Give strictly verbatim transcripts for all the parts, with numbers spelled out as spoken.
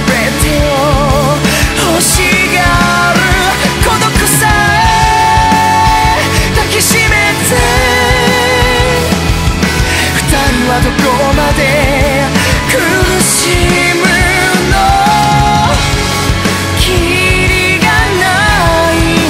てを欲しがる孤独さえ抱きしめて、二人はどこまで苦しむの、きりがない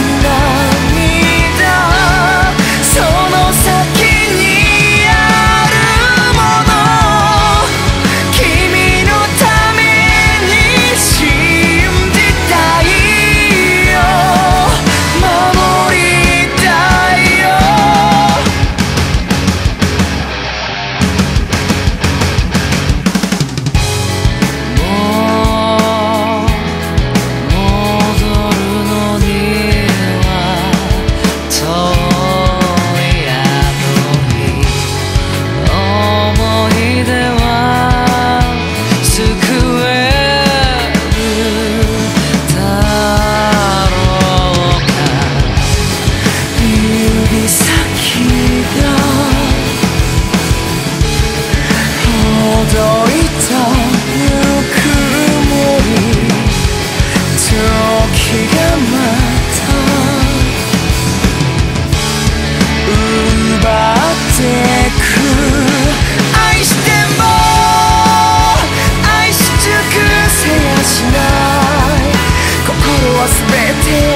涙、その先にあるもの、君のために信じたいよ、守りたいよ。もう戻るのには遠い後に、思い出は救えるだろうか。指先がほどいたぬくもり、時がまた奪ってく。愛しても愛し尽くせやしない、心は全て